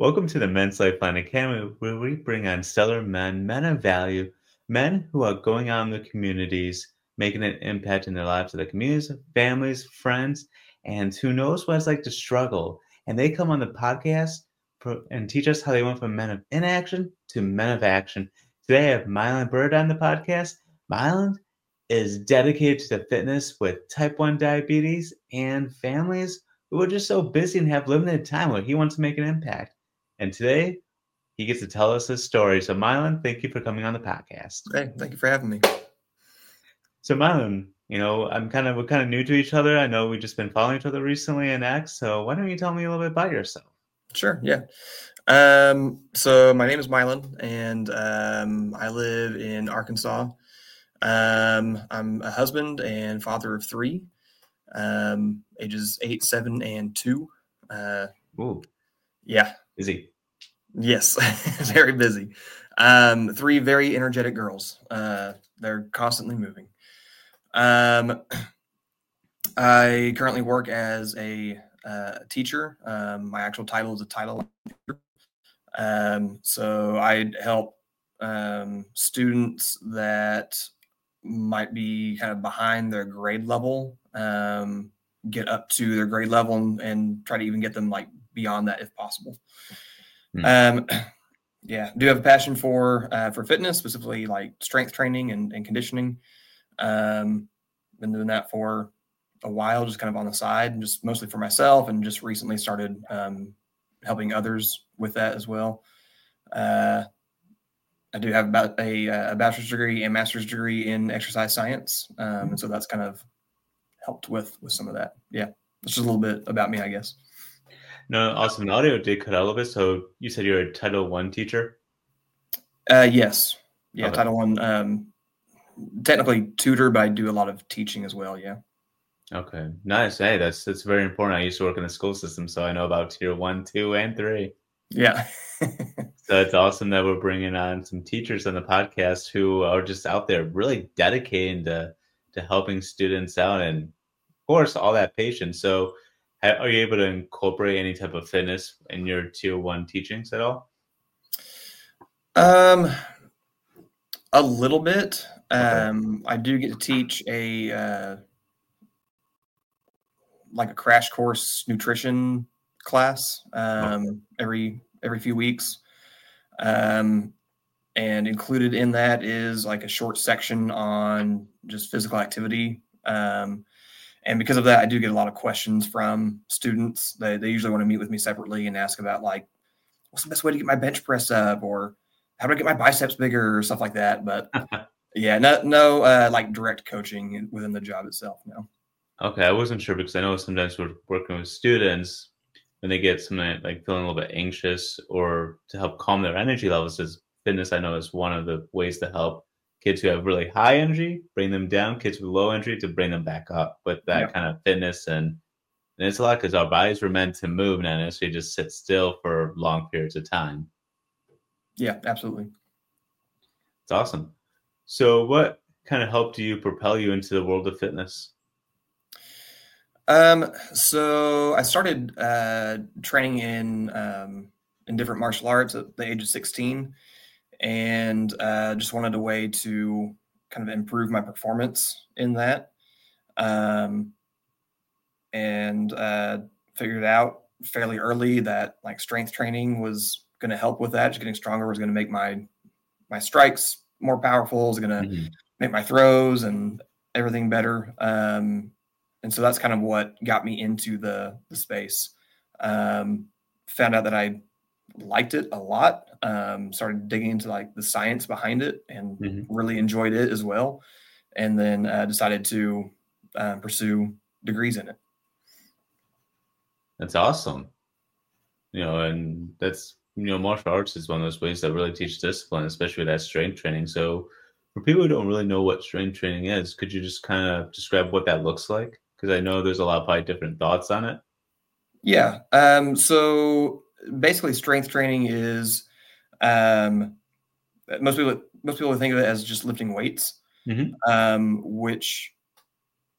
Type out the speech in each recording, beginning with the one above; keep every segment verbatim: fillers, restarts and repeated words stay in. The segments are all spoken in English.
Welcome to the Men's Lifeline Academy, where we bring on stellar men, men of value, men who are going out in the communities, making an impact in their lives, of their communities, families, friends, and who knows what it's like to struggle. And they come on the podcast pro- and teach us how they went from men of inaction to men of action. Today, I have Mylan Bird on the podcast. Mylan is dedicated to the fitness with type one diabetes and families who are just so busy and have limited time where he wants to make an impact. And today, he gets to tell us his story. So, Mylan, thank you for coming on the podcast. Hey, thank you for having me. So, Mylan, you know, I'm kind of we're kind of new to each other. I know we've just been following each other recently in X. So, why don't you tell me a little bit about yourself? Sure, yeah. Um, so my name is Mylan, and um, I live in Arkansas. Um, I'm a husband and father of three, um, ages eight, seven, and two. Uh, Ooh, yeah, busy. yes, very busy. Um, three very energetic girls. Uh, they're constantly moving. Um, I currently work as a uh, teacher. Um, my actual title is a title teacher. Um, so I help um, students that might be kind of behind their grade level um, get up to their grade level and, and try to even get them like beyond that if possible. Hmm. Um, yeah, do have a passion for uh, for fitness, specifically like strength training and, and conditioning. Um, been doing that for a while, just kind of on the side, just mostly for myself, and just recently started um, helping others with that as well. Uh, I do have about a, a bachelor's degree and master's degree in exercise science, um, and so that's kind of helped with with some of that. Yeah, that's just a little bit about me, I guess. No, awesome. The audio did cut out a little bit. So, you said you're a Title One teacher. Uh, yes, yeah, Okay. Title One. Um, technically tutor, but I do a lot of teaching as well. Yeah. Okay. Nice. Hey, that's that's very important. I used to work in the school system, so I know about tier one, two, and three. Yeah. So it's awesome that we're bringing on some teachers on the podcast who are just out there really dedicating to to helping students out, and of course all that patience. So ha- are you able to incorporate any type of fitness in your tier one teachings at all? um, a little bit. Okay. Um, I do get to teach a uh, like a crash course nutrition class Okay. um, every every few weeks. Um, and included in that is like a short section on just physical activity. Um, and because of that, I do get a lot of questions from students. They, they usually want to meet with me separately and ask about like, what's the best way to get my bench press up, or how do I get my biceps bigger, or stuff like that. But yeah, no, no, uh, like direct coaching within the job itself. No. Okay, I wasn't sure because I know sometimes we're working with students when they get something like feeling a little bit anxious or to help calm their energy levels. As fitness, I know, is one of the ways to help kids who have really high energy, bring them down, kids with low energy to bring them back up with Yeah. that kind of fitness. And, and it's a lot because our bodies were meant to move, not necessarily just sit still for long periods of time. Yeah, absolutely. It's awesome. So, what kind of helped you propel you into the world of fitness? Um, so I started uh, training in um, in different martial arts at the age of sixteen, and uh, just wanted a way to kind of improve my performance in that. Um, and uh, figured out fairly early that like strength training was going to help with that. Just getting stronger was going to make my my strikes more powerful. Was going to Hmm. make my throws and everything better. Um, and so that's kind of what got me into the the space. Um, found out that I liked it a lot. Um, started digging into like the science behind it and Hmm. really enjoyed it as well. And then uh, decided to uh, pursue degrees in it. That's awesome. You know, and that's, you know, martial arts is one of those ways that really teach discipline, especially with that strength training. So, for people who don't really know what strength training is, could you just kind of describe what that looks like? Because I know there's a lot of probably different thoughts on it. Yeah. Um, so basically, strength training is um, most people most people think of it as just lifting weights, Hmm. um, which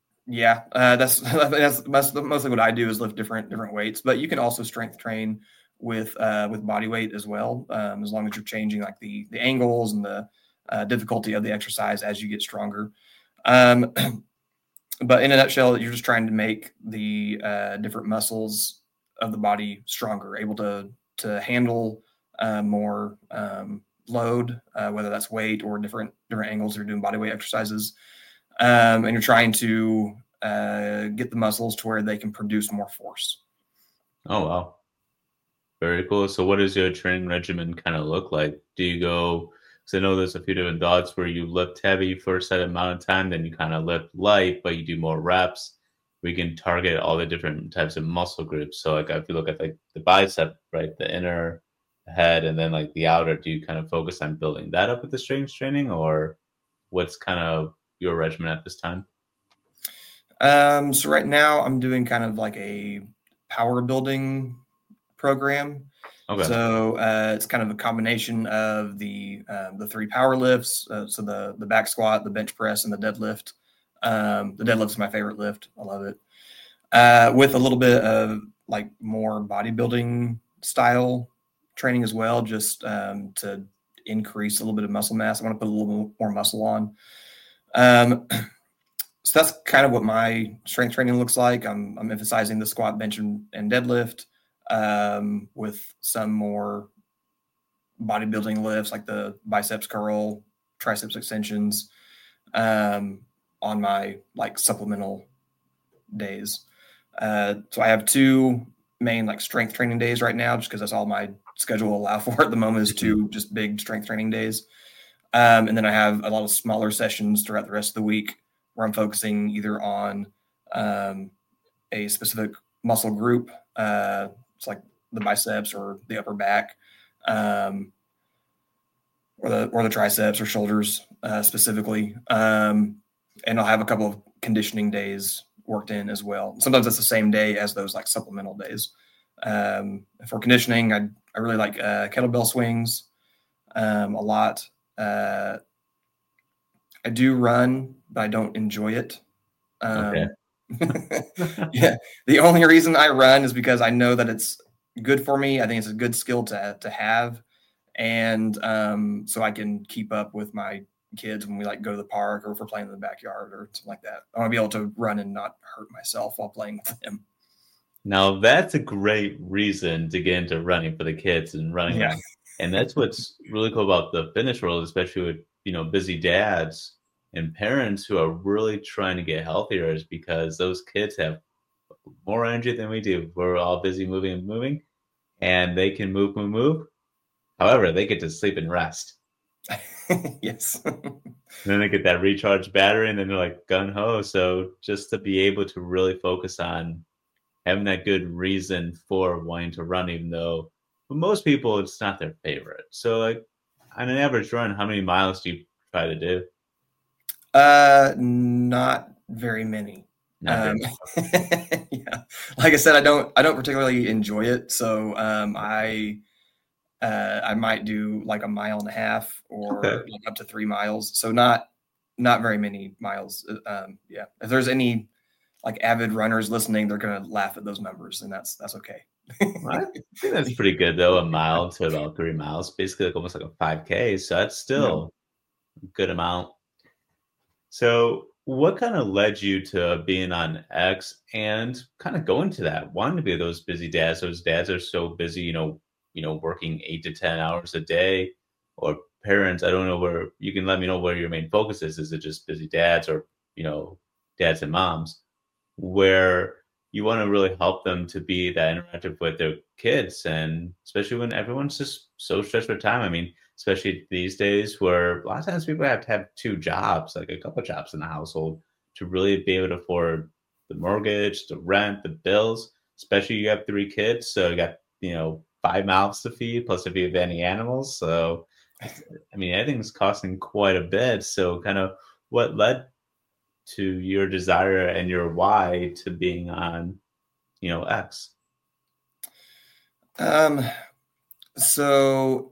yeah, uh, that's that's that's mostly what I do is lift different different weights. But you can also strength train with uh, with body weight as well, um, as long as you're changing like the the angles and the uh, difficulty of the exercise as you get stronger. Um, but in a nutshell, you're just trying to make the uh, different muscles of the body stronger, able to to handle uh, more um, load, uh, whether that's weight or different different angles. You're doing body weight exercises, um, and you're trying to uh, get the muscles to where they can produce more force. Oh, wow. Very cool. So what does your training regimen kind of look like? Do you go, because I know there's a few different thoughts where you lift heavy for a set amount of time, then you kind of lift light, but you do more reps. We can target all the different types of muscle groups. So like if you look at like the bicep, right, the inner head, and then like the outer, do you kind of focus on building that up with the strength training, or what's kind of your regimen at this time? Um, so right now I'm doing kind of like a power building program. Okay. So uh, it's kind of a combination of the uh, the three power lifts. Uh, so the the back squat, the bench press, and the deadlift. Um, the deadlift is my favorite lift. I love it. Uh, with a little bit of like more bodybuilding style training as well, just um, to increase a little bit of muscle mass. I want to put a little more muscle on. Um, so that's kind of what my strength training looks like. I'm, I'm emphasizing the squat, bench, and, and deadlift um, with some more bodybuilding lifts like the biceps curl, triceps extensions um, on my like supplemental days. Uh, so I have two main like strength training days right now, just because that's all my schedule will allow for at the moment is two just big strength training days. Um, and then I have a lot of smaller sessions throughout the rest of the week where I'm focusing either on um, a specific muscle group. Uh, it's like the biceps or the upper back, um, or the or the triceps or shoulders uh, specifically. Um, and I'll have a couple of conditioning days worked in as well. Sometimes it's the same day as those like supplemental days. Um, for conditioning, I I really like uh, kettlebell swings um, a lot. Uh, I do run, but I don't enjoy it. Okay. Um, yeah, the only reason I run is because I know that it's good for me. I think it's a good skill to to have, and um, so I can keep up with my kids when we like go to the park or if we're playing in the backyard or something like that. I want to be able to run and not hurt myself while playing with them. Now that's a great reason to get into running for the kids and running Yeah. around. And that's what's really cool about the fitness world, especially with, you know, busy dads and parents who are really trying to get healthier, is because those kids have more energy than we do. We're all busy moving and moving, and they can move, move, move. However, they get to sleep and rest. Yes. And then they get that recharged battery, and then they're like gun ho. So just to be able to really focus on having that good reason for wanting to run, even though for most people it's not their favorite. So, like on an average run, how many miles do you try to do? Uh, not very many. Not Um, very. yeah, like I said, I don't I don't particularly enjoy it. So um, I uh, I might do like a mile and a half Okay. or like up to three miles. So not not very many miles. Uh, Um, yeah, if there's any like avid runners listening, they're gonna laugh at those numbers, and that's that's okay. Well, I think that's pretty good though. A mile to about three miles, basically like almost like a five K. So that's Yeah. still a good amount. So, what kind of led you to being on X and kind of going to that, wanting to be those busy dads? Those dads are so busy, you know, you know, working eight to ten hours a day, or parents. I don't know where you can let me know where your main focus is. Is it just busy dads, or you know, dads and moms, where you want to really help them to be that interactive with their kids, and especially when everyone's just so stressed for time. I mean, especially these days where a lot of times people have to have two jobs, like a couple jobs in the household to really be able to afford the mortgage, the rent, the bills, especially you have three kids. So you got, you know, five mouths to feed, plus if you have any animals. So, it's, I mean, everything's costing quite a bit. So kind of what led to your desire and your why to being on, you know, X? Um, so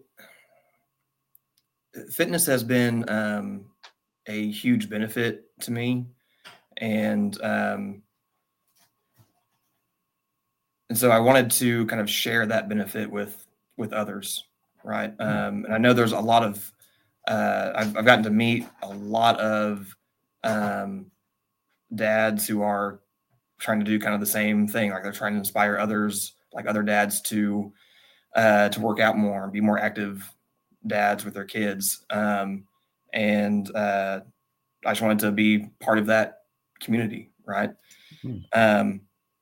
fitness has been um, a huge benefit to me, and um, and so I wanted to kind of share that benefit with with others, right? Um, and I know there's a lot of uh, I've, I've gotten to meet a lot of um, dads who are trying to do kind of the same thing, like they're trying to inspire others, like other dads, to uh, to work out more and be more active dads with their kids. Um, and uh, I just wanted to be part of that community, right? Mm. Um,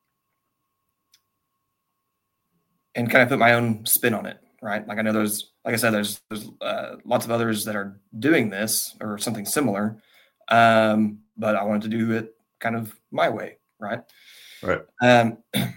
and kind of put my own spin on it, right? Like I know there's, like I said, there's there's uh, lots of others that are doing this or something similar, um, but I wanted to do it kind of my way, right? Right. Um,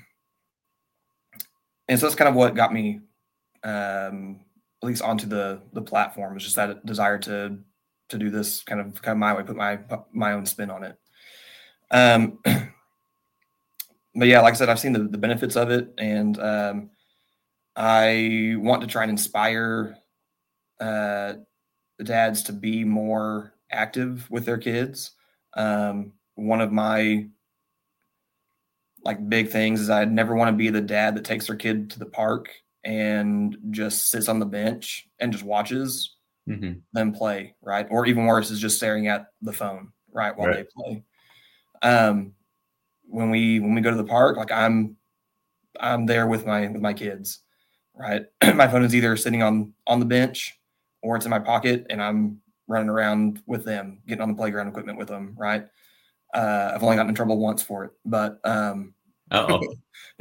and so that's kind of what got me, um, at least onto the the platform. Is just that desire to to do this kind of kind of my way, put my my own spin on it. Um, but yeah, like I said, I've seen the, the benefits of it, and um, I want to try and inspire uh, the dads to be more active with their kids. Um, one of my like big things is I'd never want to be the dad that takes their kid to the park and just sits on the bench and just watches Mm-hmm. them play, right? Or even worse is just staring at the phone, right, while Right. they play. Um, when we when we go to the park, like I'm I'm there with my with my kids, right? My phone is either sitting on on the bench or it's in my pocket, and I'm running around with them, getting on the playground equipment with them, right? Uh, I've only gotten in trouble once for it, but um, Uh-oh.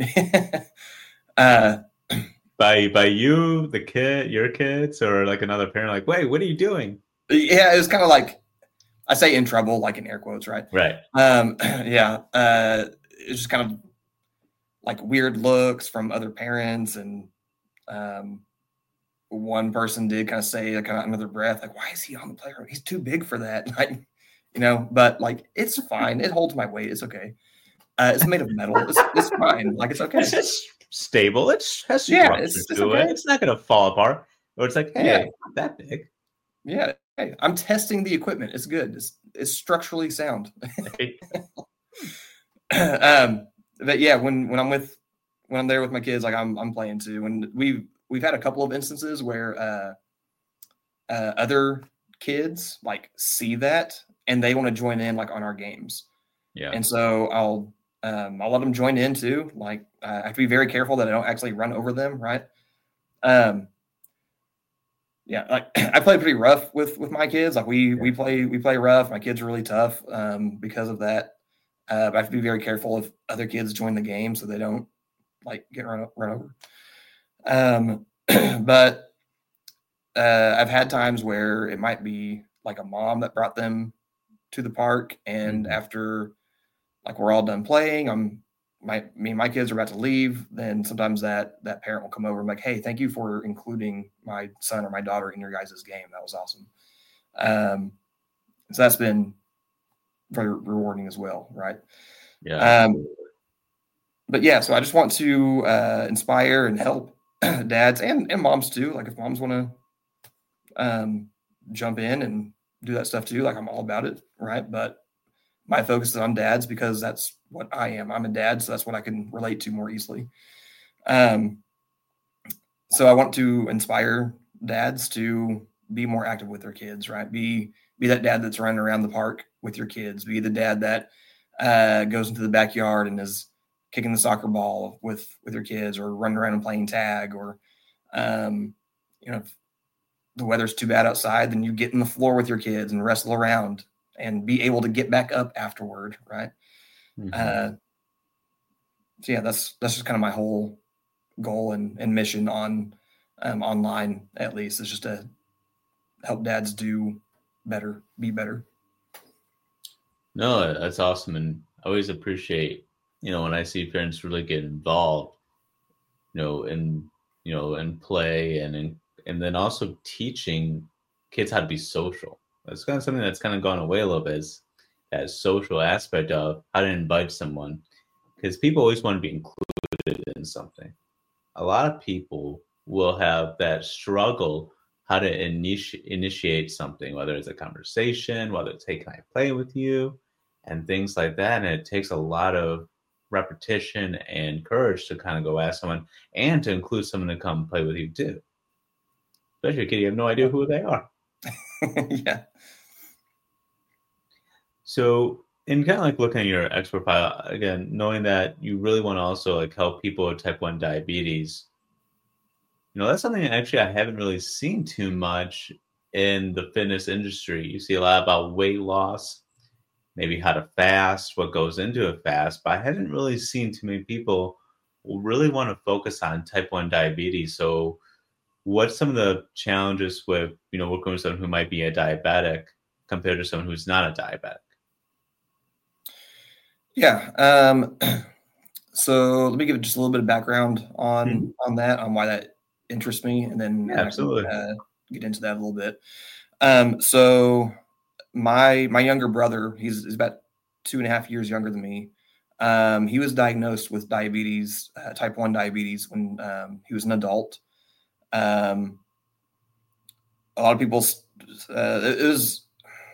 uh, By by you, the kid, your kids, or like another parent, like, wait, what are you doing? yeah, it was kind of like I say in trouble, like in air quotes, right? Right. Um, yeah, uh, it's just kind of like weird looks from other parents, and um, one person did kind of say, kind of under their breath, like, "Why is he on the playground? He's too big for that." Like, you know, but like, it's fine. It holds my weight. It's okay. Uh, it's made of metal. It's, it's fine. Like, it's okay. It's just stable. It's has Yeah, structure it's, it's to okay. it. It's not going to fall apart. Or it's like, hey, Yeah. it's not that big. Yeah. Hey, I'm testing the equipment. It's good. It's, it's structurally sound. um, but yeah, when when I'm with when I'm there with my kids, like I'm I'm playing too, and we've we've had a couple of instances where uh, uh, other kids like see that and they want to join in like on our games. Yeah. And so I'll um, I'll let them join in too. Like I have to be very careful that I don't actually run over them, right? Um, yeah, like I play pretty rough with with my kids. Like we we play we play rough. My kids are really tough um, because of that. Uh, but I have to be very careful if other kids join the game so they don't like get run, run over. Um, but uh, I've had times where it might be like a mom that brought them to the park, and Mhm. after like we're all done playing, I'm my me and my kids are about to leave. Then sometimes that that parent will come over and be like, "Hey, thank you for including my son or my daughter in your guys' game. That was awesome." Um, so that's been very rewarding as well, right? Yeah. Um, but yeah, so I just want to uh, inspire and help dads and, and moms too. Like if moms want to um, jump in and do that stuff too, like I'm all about it, right? But my focus is on dads because that's what I am. I'm a dad, so that's what I can relate to more easily. Um, so I want to inspire dads to be more active with their kids, right? Be be that dad that's running around the park with your kids. Be the dad that uh, goes into the backyard and is kicking the soccer ball with with your kids, or running around and playing tag, or um, you know, if the weather's too bad outside, then you get in the floor with your kids and wrestle around and be able to get back up afterward, right? Mhm. Uh, so yeah, that's that's just kind of my whole goal and, and mission on um, online, at least, is just to help dads do better, be better. No, that's awesome. And I always appreciate, you know, when I see parents really get involved, you know, in, you know, and play and, in, and then also teaching kids how to be social. That's kind of something that's kind of gone away a little bit, is that social aspect of how to invite someone, because people always want to be included in something. A lot of people will have that struggle how to initi- initiate something, whether it's a conversation, whether it's, hey, can I play with you, and things like that. And it takes a lot of repetition and courage to kind of go ask someone and to include someone to come play with you too. Especially a kid, you have no idea who they are. Yeah. So, in kind of like looking at your X profile again, knowing that you really want to also like help people with type one diabetes, you know, that's something actually I haven't really seen too much in the fitness industry. You see a lot about weight loss, maybe how to fast, what goes into a fast, but I haven't really seen too many people who really want to focus on type one diabetes. So, what's some of the challenges with, you know, working with someone who might be a diabetic compared to someone who's not a diabetic? Yeah. Um, so let me give just a little bit of background on Mhm. on that, on why that interests me, and then Yeah, and I can absolutely. uh, get into that a little bit. Um, so my my younger brother, he's, he's about two and a half years younger than me. Um, he was diagnosed with diabetes, uh, type one diabetes, when um, he was an adult. Um, a lot of people, uh, it was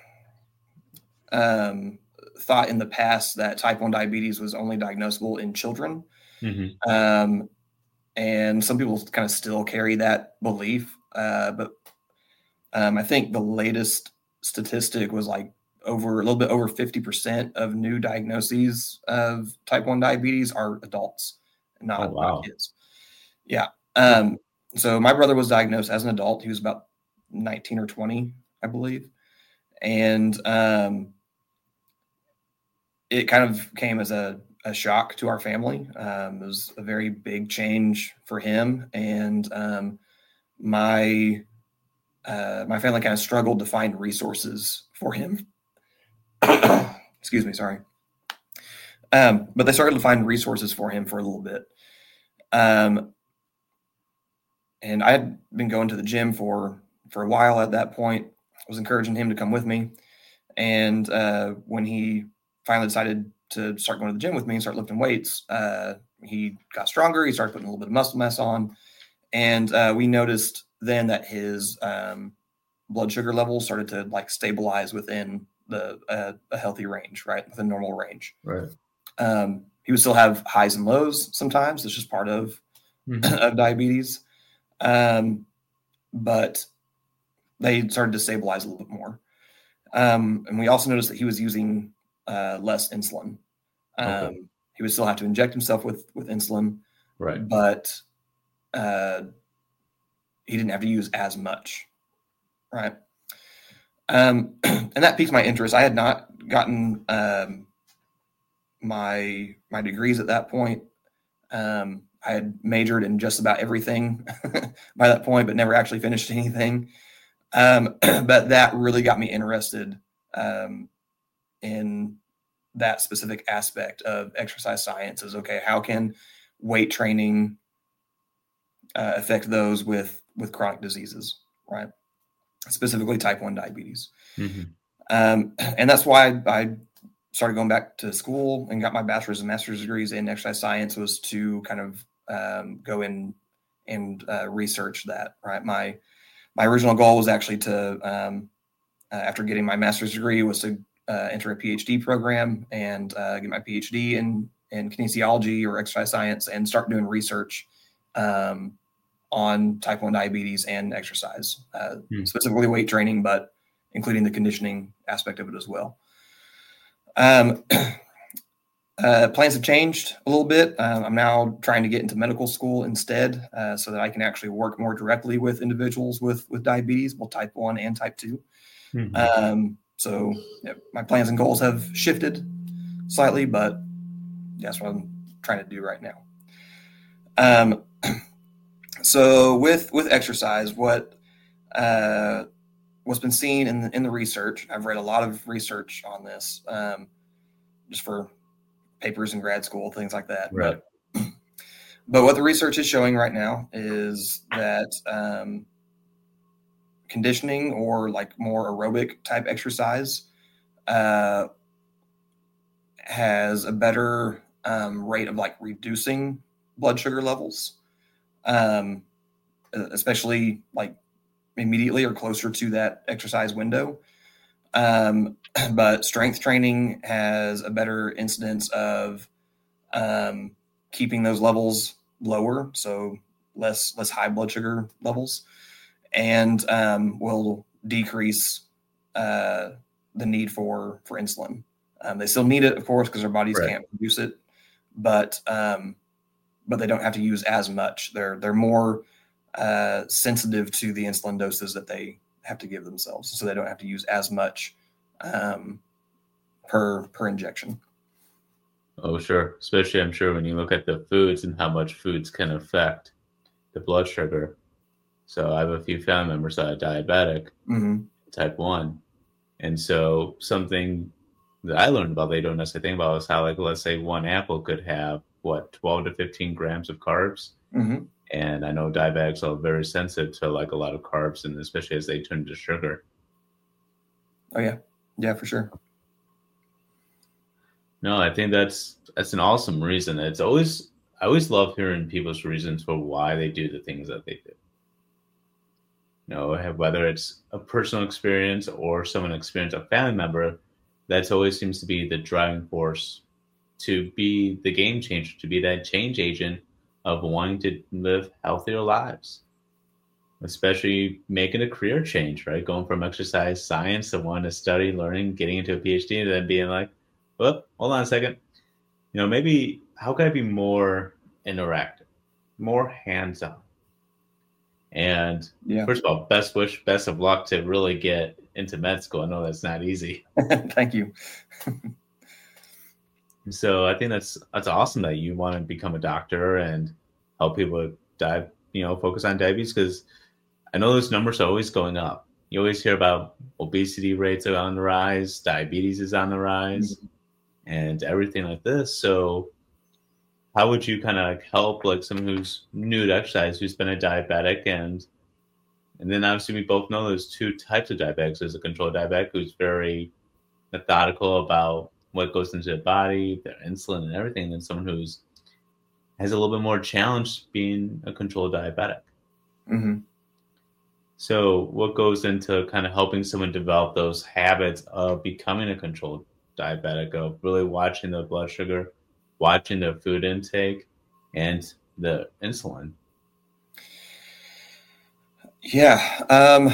um, thought in the past that type one diabetes was only diagnosable in children. Mhm. Um, and some people kind of still carry that belief. Uh, but um, I think the latest statistic was like over a little bit over fifty percent of new diagnoses of type one diabetes are adults, Oh, not not wow. kids. Yeah. Um, so my brother was diagnosed as an adult. He was about nineteen or twenty, I believe. And um, it kind of came as a, a shock to our family. Um, it was a very big change for him. And um, my uh, my family kind of struggled to find resources for him. Excuse me, sorry. Um, but they started to find resources for him for a little bit. Um, and I had been going to the gym for for a while at that point. I was encouraging him to come with me. And uh, when he finally decided to start going to the gym with me and start lifting weights, uh, he got stronger. He started putting a little bit of muscle mass on. And uh, we noticed then that his um, blood sugar levels started to like stabilize within the uh, a healthy range, right? Within normal range. Right. Um, he would still have highs and lows sometimes. It's just part of, Mhm. of diabetes. Um, but they started to stabilize a little bit more. Um, and we also noticed that he was using uh, less insulin. Okay. Um, he would still have to inject himself with with insulin, Right. but uh, he didn't have to use as much, right? Um, and that piqued my interest. I had not gotten um, my my degrees at that point. Um, I had majored in just about everything by that point, but never actually finished anything. Um, but that really got me interested um, in that specific aspect of exercise science. Is okay, how can weight training uh, affect those with with chronic diseases, right? Specifically type one diabetes. Mhm. Um, and that's why I started going back to school and got my bachelor's and master's degrees in exercise science, was to kind of um, go in and uh, research that, right? My my original goal was actually to, um, uh, after getting my master's degree, was to uh, enter a PhD program and uh, get my PhD in in kinesiology or exercise science and start doing research um, on type one diabetes and exercise, uh, Mm. specifically weight training, but including the conditioning aspect of it as well. Um, uh, plans have changed a little bit. Um, I'm now trying to get into medical school instead, uh, so that I can actually work more directly with individuals with with diabetes, both type one and type two. Mhm. Um, so yeah, my plans and goals have shifted slightly, but that's what I'm trying to do right now. Um, so with with exercise, what uh, what's been seen in the, in the research, I've read a lot of research on this, um, just for papers in grad school, things like that. Right. But but what the research is showing right now is that um, conditioning, or like more aerobic type exercise, uh, has a better um, rate of like reducing blood sugar levels, um, especially like immediately or closer to that exercise window. Um, but strength training has a better incidence of um, keeping those levels lower, so less less high blood sugar levels, and um, will decrease uh, the need for for insulin. Um, they still need it, of course, because their bodies Right. can't produce it, but um, but they don't have to use as much. They're they're more uh, sensitive to the insulin doses that they have to give themselves, so they don't have to use as much um, per per injection. Oh, sure. Especially, I'm sure when you look at the foods and how much foods can affect the blood sugar. So I have a few family members that are diabetic, Mm-hmm. type one. And so something that I learned about they don't necessarily think about is how, like, let's say one apple could have, what, twelve to fifteen grams of carbs. Mm-hmm. And I know diabetics are very sensitive to like a lot of carbs, and especially as they turn to sugar. Oh yeah, yeah, for sure. No, I think that's that's an awesome reason. It's always I always love hearing people's reasons for why they do the things that they do. You know, have- whether it's a personal experience or someone experience a family member, that's always seems to be the driving force to be the game changer, to be that change agent of wanting to live healthier lives, especially making a career change, right? Going from exercise science to wanting to study, learning, getting into a PhD, and then being like, well, hold on a second. You know, maybe how can I be more interactive, more hands-on? And Yeah. first of all, best wish, best of luck to really get into med school. I know that's not easy. Thank you. So I think that's that's awesome that you want to become a doctor and help people dive, you know, focus on diabetes, because I know those numbers are always going up. You always hear about obesity rates are on the rise, diabetes is on the rise, and everything like this. So how would you kind of like help like someone who's new to exercise, who's been a diabetic, and and then obviously we both know there's two types of diabetics. There's a controlled diabetic who's very methodical about what goes into their body, their insulin and everything, than someone who's has a little bit more challenge being a controlled diabetic. Mm-hmm. So what goes into kind of helping someone develop those habits of becoming a controlled diabetic, of really watching the blood sugar, watching the food intake, and the insulin? Yeah. Um,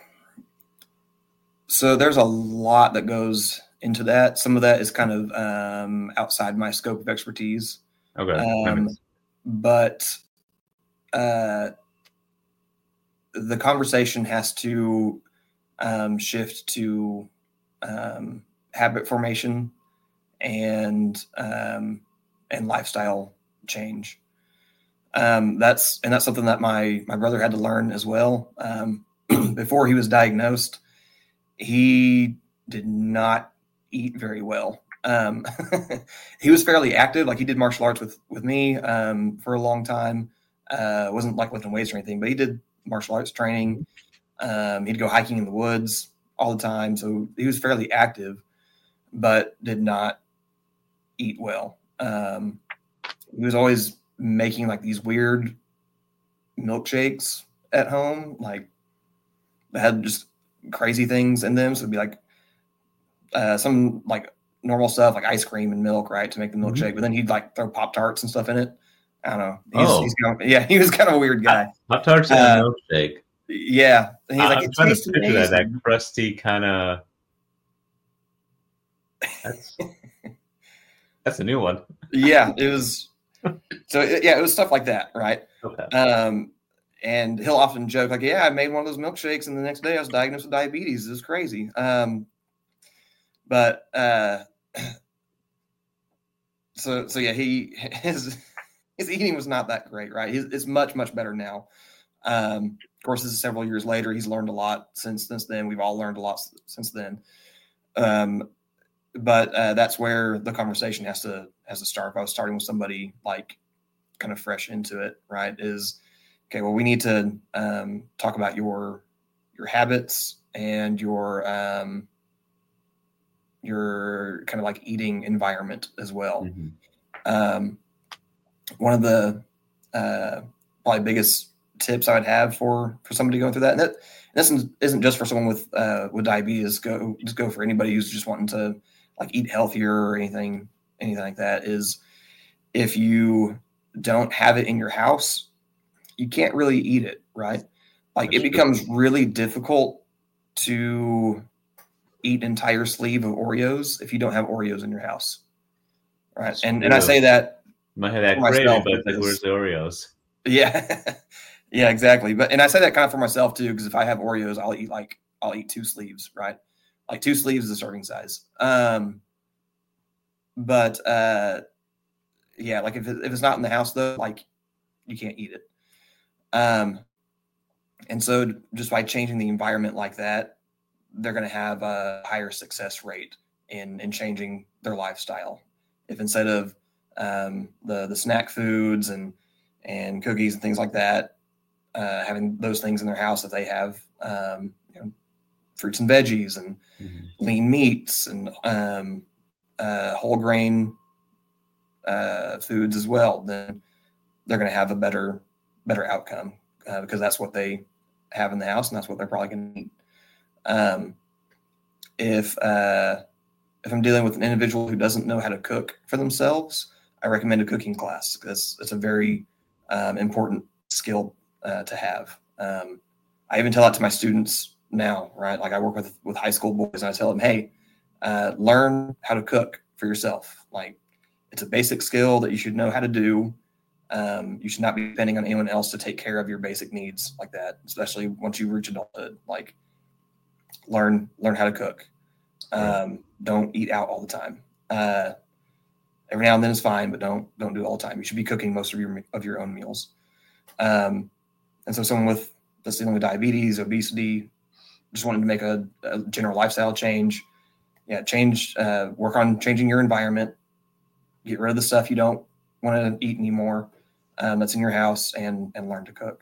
so there's a lot that goes into that. Some of that is kind of um, outside my scope of expertise. Okay. Um, but uh, the conversation has to um, shift to um, habit formation and um, and lifestyle change. Um, that's and that's something that my my brother had to learn as well. Um, before he was diagnosed, he did not eat very well. Um, he was fairly active, like he did martial arts with with me um, for a long time. Uh, wasn't like lifting weights or anything, but he did martial arts training. Um, he'd go hiking in the woods all the time, so he was fairly active, but did not eat well. Um, he was always making like these weird milkshakes at home, like that had just crazy things in them. So it'd be like uh, some like normal stuff, like ice cream and milk, right, to make the milkshake. Mm-hmm. But then he'd like throw Pop Tarts and stuff in it. I don't know. He's, Oh, he's kind of, yeah, he was kind of a weird guy. Pop Tarts and Uh, a milkshake. yeah, and he's I- like, I'm it trying to tastes picture that, that amazing. crusty kind of. That's that's a new one. Yeah, it was. So yeah, it was stuff like that, right? Okay. Um, and he'll often joke like, "Yeah, I made one of those milkshakes, and the next day I was diagnosed with diabetes. It was crazy." Um, but uh, so so yeah, he his his eating was not that great, right? He's, it's much much better now. Um, of course, this is several years later. He's learned a lot since since then. We've all learned a lot since then. Um, but uh, that's where the conversation has to has to start. If I was starting with somebody like kind of fresh into it, right? Is okay. Well, we need to um, talk about your your habits and your um, your kind of like eating environment as well. Mm-hmm. Um, one of the uh, probably biggest tips I would have for for somebody going through that, and that this isn't just for someone with uh, with diabetes. Go just go for anybody who's just wanting to like eat healthier or anything anything like that. Is if you don't have it in your house, you can't really eat it, right? Like That's it true. becomes really difficult to eat an entire sleeve of Oreos if you don't have Oreos in your house, right? That's And and I true. say that You might have for that craving, myself but it's like, where's because the Oreos? yeah, yeah, exactly. But and I say that kind of for myself too because if I have Oreos, I'll eat like I'll eat two sleeves, right? Like two sleeves is a serving size. Um, but uh, yeah, like if it, if it's not in the house though, like you can't eat it. Um, and so just by changing the environment like that, they're going to have a higher success rate in in changing their lifestyle. If instead of um, the the snack foods and and cookies and things like that, uh, having those things in their house, if they have um, you know, fruits and veggies and Mhm. lean meats and um, uh, whole grain uh, foods as well, then they're going to have a better better outcome uh, because that's what they have in the house and that's what they're probably going to eat. Um, if uh, if I'm dealing with an individual who doesn't know how to cook for themselves, I recommend a cooking class because it's a very um, important skill uh, to have. Um, I even tell that to my students now, right? Like I work with with high school boys, and I tell them, "Hey, uh, learn how to cook for yourself. Like it's a basic skill that you should know how to do. Um, you should not be depending on anyone else to take care of your basic needs like that, especially once you reach adulthood. Like learn learn how to cook. Right. Um, don't eat out all the time. Uh, every now and then is fine, but don't don't do it all the time. You should be cooking most of your of your own meals. Um, and so, someone with that's dealing with diabetes, obesity, just wanted to make a, a general lifestyle change. Yeah, change. Uh, work on changing your environment. Get rid of the stuff you don't want to eat anymore. Um, that's in your house, and and learn to cook.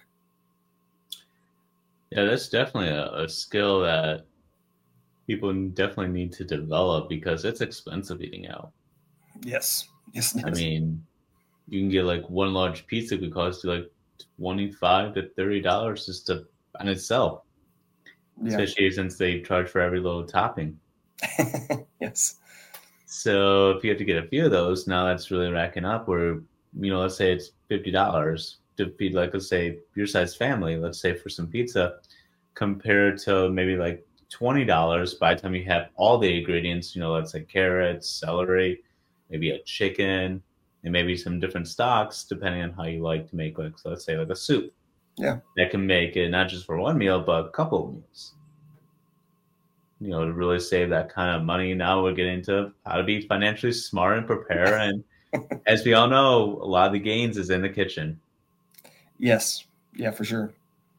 Yeah, that's definitely a, a skill that people definitely need to develop because it's expensive eating out. Yes, yes, it I is. mean, you can get like one large pizza could cost you like twenty-five to thirty dollars just to on itself, Yeah, especially since they charge for every little topping. yes, So if you have to get a few of those, now that's really racking up where, you know, let's say it's fifty dollars to feed like, let's say your size family, let's say for some pizza, compared to maybe like twenty dollars by the time you have all the ingredients, you know, let's say carrots, celery, maybe a chicken, and maybe some different stocks, depending on how you like to make, like, so let's say like a soup yeah, that can make it not just for one meal, but a couple of meals. You know, to really save that kind of money. Now we're getting to how to be financially smart and prepare. And as we all know, a lot of the gains is in the kitchen. yes, yeah, for sure.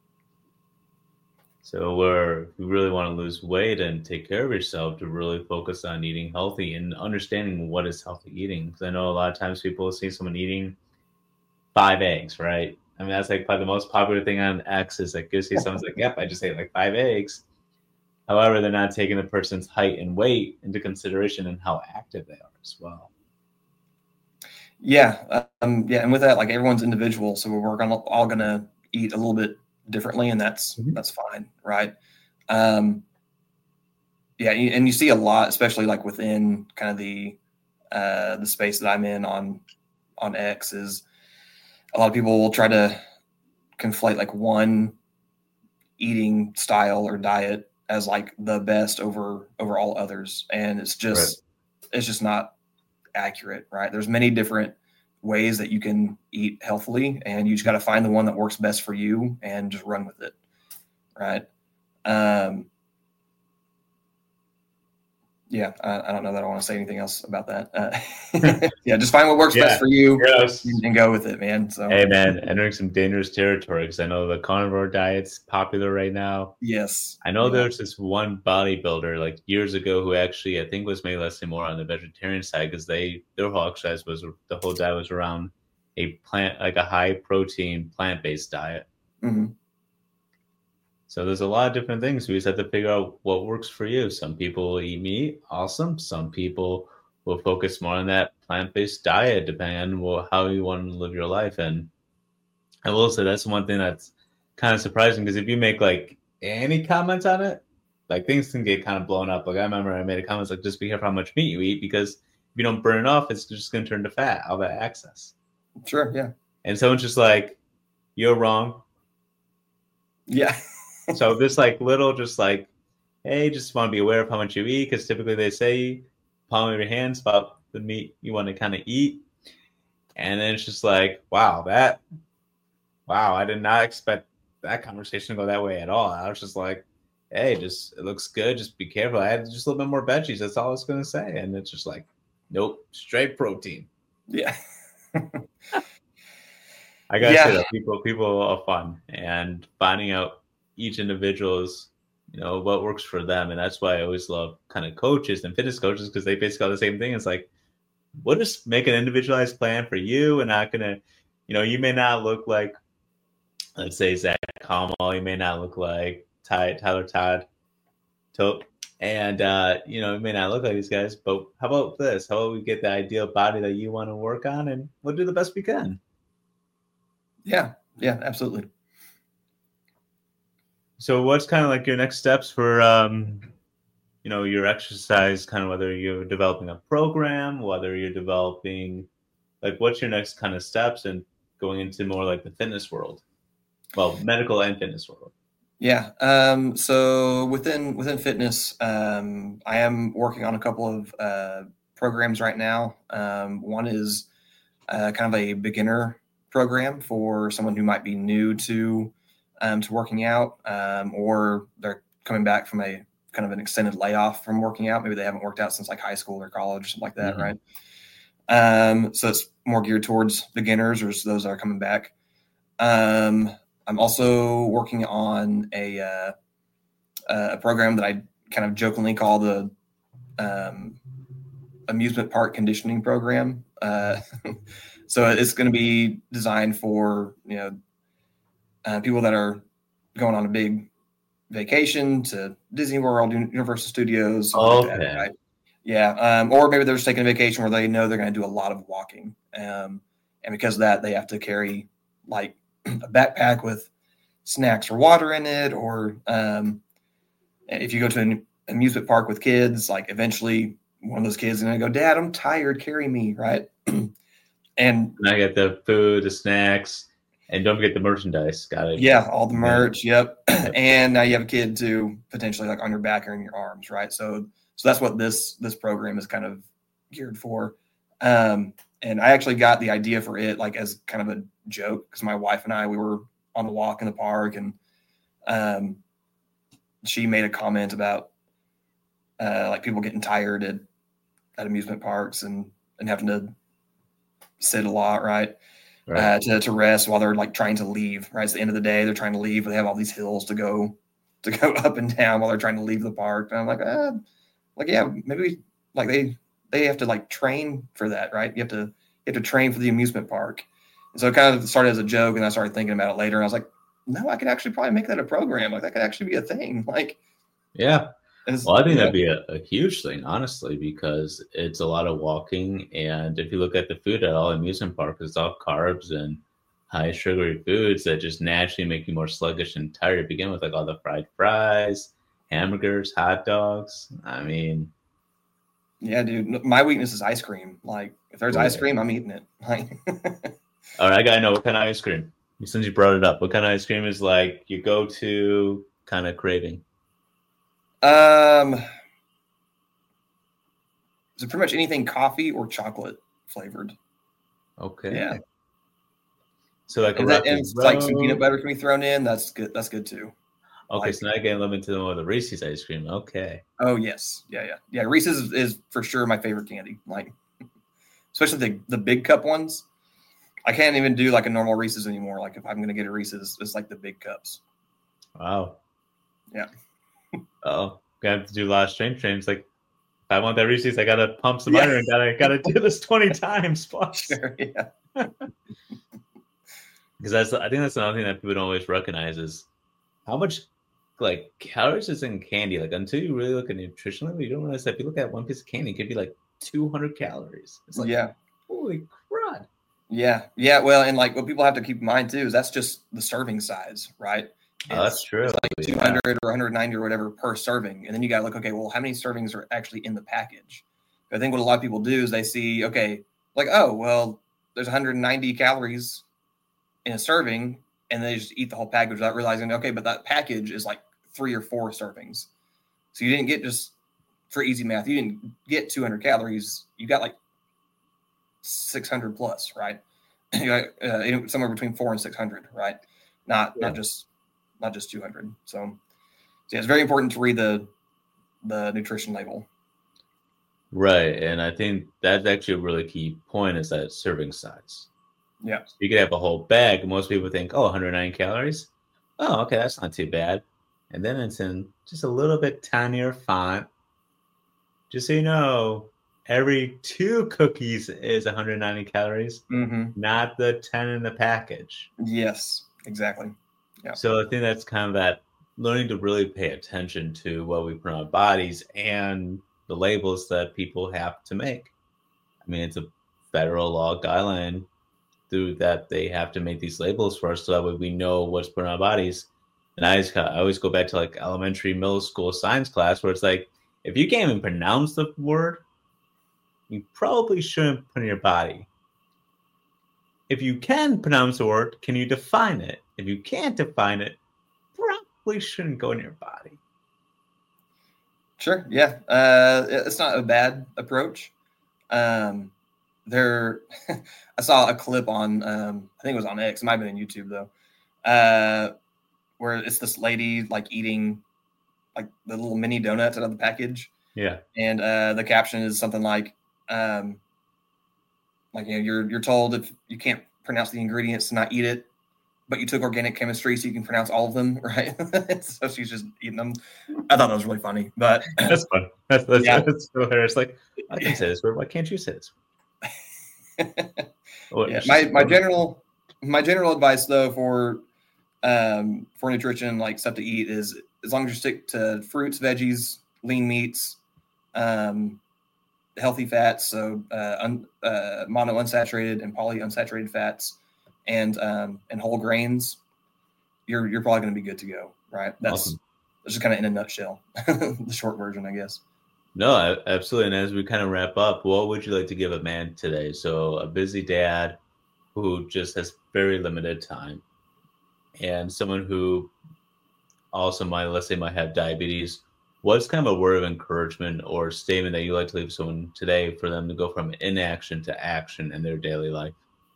So we're if you really want to lose weight and take care of yourself, to really focus on eating healthy and understanding what is healthy eating. Because I know a lot of times people see someone eating five eggs, right? I mean, that's like probably the most popular thing on X is like you see someone's like, "Yep, I just ate like five eggs." However, they're not taking the person's height and weight into consideration and how active they are as well. Yeah, um, yeah, and with that, like everyone's individual, so we're gonna all gonna eat a little bit differently, and that's Mhm. that's fine, right? Um, yeah, y- and you see a lot, especially like within kind of the uh, the space that I'm in on on X, is a lot of people will try to conflate like one eating style or diet as like the best over over all others, and it's Right. just it's just not accurate, right? There's many different ways that you can eat healthily, and you just got to find the one that works best for you and just run with it, right? Um, yeah, I, I don't know that I want to say anything else about that. Uh, yeah, just find what works best Yeah. for you Yes. and, and go with it, man. So Hey man, entering some dangerous territory because I know the carnivore diet's popular right now. yes, I know yeah, there's this one bodybuilder like years ago who actually I think was maybe less more on the vegetarian side because they their whole exercise was the whole diet was around a plant like a high protein plant based diet. hmm So there's a lot of different things. We just have to figure out what works for you. Some people will eat meat, awesome. Some people will focus more on that plant based diet, depending on how you want to live your life. And I will say that's one thing that's kind of surprising because if you make like any comments on it, like things can get kind of blown up. Like I remember I made a comment like, just be careful how much meat you eat because you don't burn it off, it's just going to turn to fat, all that excess. Sure, yeah. And someone's just like, you're wrong. Yeah. So this like little, just like, hey, just want to be aware of how much you eat, because typically they say palm of your hands about the meat you want to kind of eat. And then it's just like, wow, that, wow, I did not expect that conversation to go that way at all. I was just like, hey, just, it looks good. Just be careful. I had just a little bit more veggies. That's all I was going to say. And it's just like, nope, straight protein. Yeah. I gotta Yeah. say that people, people are fun, and finding out each individual's, you know, what works for them. And that's why I always love kind of coaches and fitness coaches, because they basically have the same thing. It's like, we'll just make an individualized plan for you. And not gonna, you know, you may not look like, let's say, Zach Kamal. You may not look like Ty, Tyler Todd, Tote, and uh, you know, you may not look like these guys. But how about this? How about we get the ideal body that you want to work on, and we'll do the best we can. Yeah. Yeah. Absolutely. So, what's kind of like your next steps for, um, you know, your exercise? Kind of whether you're developing a program, whether you're developing, like, what's your next kind of steps and going into more like the fitness world? Well, medical and fitness world. Yeah. Um, so within within fitness, um, I am working on a couple of uh, programs right now. Um, one is uh, kind of a beginner program for someone who might be new to um, to working out, um, or they're coming back from a kind of an extended layoff from working out. Maybe they haven't worked out since like high school or college or something like that, Mhm. right? Um, so it's more geared towards beginners or those that are coming back. Um, I'm also working on a uh, a program that I kind of jokingly call the um, amusement park conditioning program. Uh, so it's going to be designed for, you know, uh, people that are going on a big vacation to Disney World, Universal Studios, something like that, Okay. right? Yeah, um, or maybe they're just taking a vacation where they know they're going to do a lot of walking, um, and because of that, they have to carry like a backpack with snacks or water in it, or um, if you go to an amusement park with kids, like eventually one of those kids is going to go, "Dad, I'm tired, carry me," right? and And I get the food, the snacks, and don't forget the merchandise. Got it. yeah, all the Yeah. merch, yep. Yep. And now you have a kid too, potentially like on your back or in your arms, right? So, so that's what this this program is kind of geared for. Um, and I actually got the idea for it like as kind of a joke, because my wife and I, we were on a walk in the park, and um, she made a comment about uh, like people getting tired at, at amusement parks and and having to sit a lot, right? Right. Uh, to, to rest while they're like trying to leave, right? It's the end of the day. They're trying to leave, but they have all these hills to go to go up and down while they're trying to leave the park. And I'm like, uh, like, yeah, maybe like they they have to like train for that, right? You have to you have to train for the amusement park. And so it kind of started as a joke, and I started thinking about it later. And I was like, no, I could actually probably make that a program. Like that could actually be a thing. Like, Yeah. it's- Well, I think yeah. that'd be a, a huge thing, honestly, because it's a lot of walking. And if you look at the food at all amusement parks, it's all carbs and high sugary foods that just naturally make you more sluggish and tired to begin with, like all the fried fries, hamburgers, hot dogs. I mean, Yeah, dude. My weakness is ice cream. Like, if there's ice Ooh. cream, I'm eating it. Like, all right, I gotta know what kind of ice cream. Since you brought it up, what kind of ice cream is like your go-to kind of craving? um, is it pretty much anything coffee or chocolate flavored? Okay. Yeah. So like a And, that, Rocky and it's like some peanut Road. butter can be thrown in. That's good. That's good too. Okay, Like, so now you're getting a little bit more of the Reese's ice cream. Okay. oh yes, yeah, yeah, yeah. Reese's is, is for sure my favorite candy. Like, especially the the big cup ones. I can't even do like a normal Reese's anymore. Like if I'm gonna get a Reese's, it's like the big cups. Wow. Yeah. Oh, gonna have to do a lot of strength trains. Like, if I want that Reese's, I gotta pump some Yeah. iron. Gotta gotta do this twenty times plus. Sure, yeah. Because that's I think that's another thing that people don't always recognize is how much like calories is in candy. Like until you really look at nutrition level, you don't realize that if you look at one piece of candy, it could be like two hundred calories. It's like, Yeah. holy crud. Yeah. Yeah. Well, and like what people have to keep in mind too is that's just the serving size, right? Oh, that's It's- true. It's like Yeah. two hundred or one hundred ninety or whatever per serving. And then you got to look, okay, well, how many servings are actually in the package? I think what a lot of people do is they see, okay, like, oh, well, there's one hundred ninety calories in a serving, and they just eat the whole package without realizing, okay, but that package is like three or four servings. So you didn't get just, for easy math, you didn't get two hundred calories. You got like six hundred plus, right? You got uh, somewhere between four and six hundred, right? Not yeah. not just not just two hundred. So, so yeah, it's very important to read the the nutrition label. Right, and I think that's actually a really key point is that serving size. Yeah. So you could have a whole bag. Most people think, oh, one hundred nine calories. Oh, okay, that's not too bad. And then it's in just a little bit tinier font. Just so you know, every two cookies is one hundred ninety calories, mm-hmm. not the ten in the package. Yes, exactly. Yeah. So I think that's kind of that learning to really pay attention to what we put on our bodies and the labels that people have to make. I mean, it's a federal law guideline through that they have to make these labels for us so that way we know what's put on our bodies. And I, just, I always go back to like elementary, middle school science class where it's like, if you can't even pronounce the word, you probably shouldn't put it in your body. If you can pronounce the word, can you define it? If you can't define it, probably shouldn't go in your body. Sure. Yeah. Uh, it's not a bad approach. Um, there, I saw a clip on, um, I think it was on X, it might have been on YouTube though, uh, where it's this lady like eating like the little mini donuts out of the package. Yeah. And uh, the caption is something like, um, like, you know, you're, you're told if you can't pronounce the ingredients to not eat it, but you took organic chemistry so you can pronounce all of them, right? So she's just eating them. I thought that was really funny, but that's fun. That's, that's, yeah. that's so hilarious. Like, I can say this word. Why can't you say this word? Well, yeah, my, my general, my general advice though, for, um, for nutrition, like stuff to eat is as long as you stick to fruits, veggies, lean meats, um, healthy fats. So, uh, un, uh, monounsaturated and polyunsaturated fats, and um, and whole grains, you're you're probably going to be good to go, right? That's awesome. That's just kind of in a nutshell, the short version, I guess. No, absolutely. And as we kind of wrap up, what would you like to give a man today? So a busy dad who just has very limited time, and someone who also might, let's say, might have diabetes. What's kind of a word of encouragement or statement that you like to leave someone today for them to go from inaction to action in their daily life?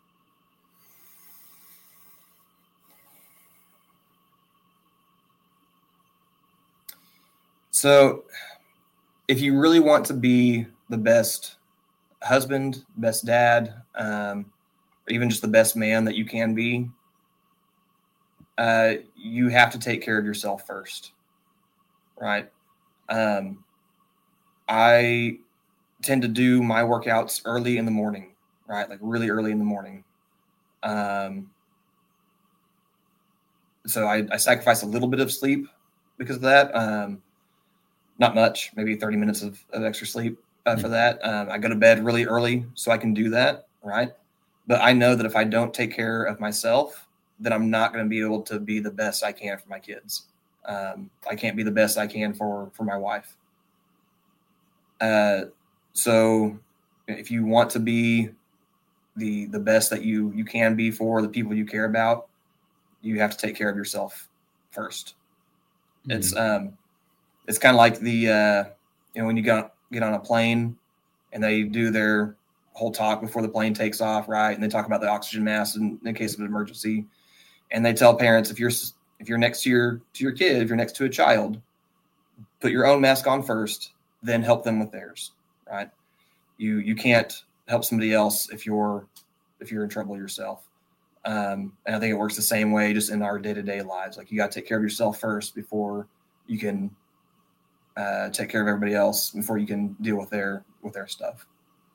So if you really want to be the best husband, best dad, um, or even just the best man that you can be, uh, you have to take care of yourself first, right? Um, I tend to do my workouts early in the morning, right? Like really early in the morning. Um, so I, I sacrifice a little bit of sleep because of that. Um, Not much, maybe thirty minutes of, of extra sleep uh, for that. Um, I go to bed really early so I can do that, right? But I know that if I don't take care of myself, then I'm not going to be able to be the best I can for my kids. Um, I can't be the best I can for, for my wife. Uh, so if you want to be the the best that you, you can be for the people you care about, you have to take care of yourself first. Mm-hmm. It's um. It's kind of like the, uh, you know, when you get, get on a plane and they do their whole talk before the plane takes off, right? And they talk about the oxygen mask in, in case of an emergency. And they tell parents, if you're if you're next to your to your kid, if you're next to a child, put your own mask on first, then help them with theirs, right? You you can't help somebody else if you're if you're in trouble yourself. Um, and I think it works the same way just in our day-to-day lives. Like you got to take care of yourself first before you can Uh, take care of everybody else before you can deal with their with their stuff.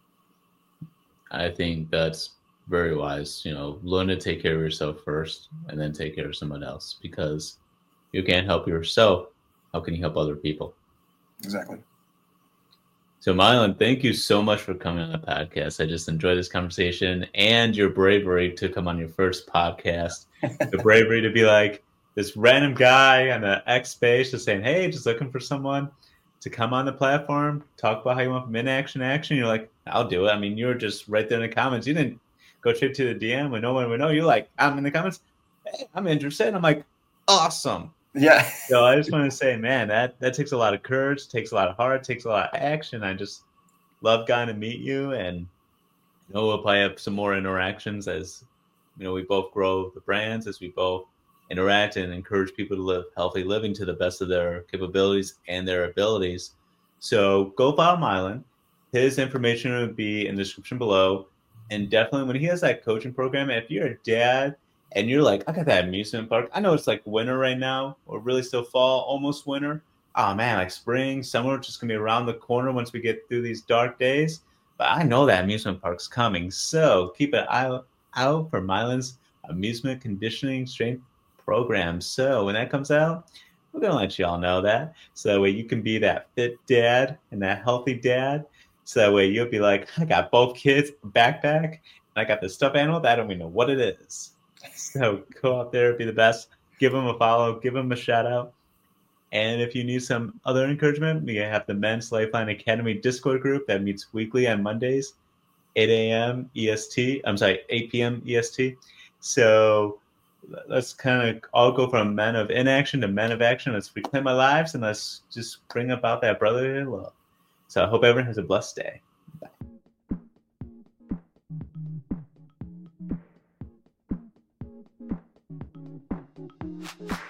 I think that's very wise. You know, learn to take care of yourself first and then take care of someone else, because you can't help yourself. How can you help other people? Exactly. So Mylan, thank you so much for coming on the podcast. I just enjoyed this conversation and your bravery to come on your first podcast. The bravery to be like, this random guy on the X space just saying, hey, just looking for someone. to come on the platform, talk about how you want from inaction to action. You're like, I'll do it. I mean, you're just right there in the comments. You didn't go straight to the D M when no one would know. You're like, I'm in the comments. Hey, I'm interested. I'm like, awesome. Yeah. So I just want to say, man, that that takes a lot of courage, takes a lot of heart, takes a lot of action. I just love getting to meet you, and you know we'll probably have some more interactions as you know we both grow the brands, as we both interact and encourage people to live healthy living to the best of their capabilities and their abilities. So go follow Mylan. His information will be in the description below. And definitely when he has that coaching program, if you're a dad and you're like, I got that amusement park. I know it's like winter right now, or really still fall, almost winter. Oh man, like spring, summer, just gonna be around the corner once we get through these dark days. But I know that amusement park's coming. So keep an eye out for Mylan's amusement conditioning strength program. So when that comes out, we're gonna let you all know that. So that way you can be that fit dad and that healthy dad. So that way you'll be like, I got both kids, backpack, and I got the stuffed animal that I don't even know what it is. So go out there, be the best, give them a follow, give them a shout out. And if you need some other encouragement, we have the Men's Lifeline Academy Discord group that meets weekly on Mondays, eight a.m. E S T. I'm sorry, eight p.m. E S T. So let's kind of all go from men of inaction to men of action. Let's reclaim our lives and let's just bring about that brotherly love. So I hope everyone has a blessed day. Bye.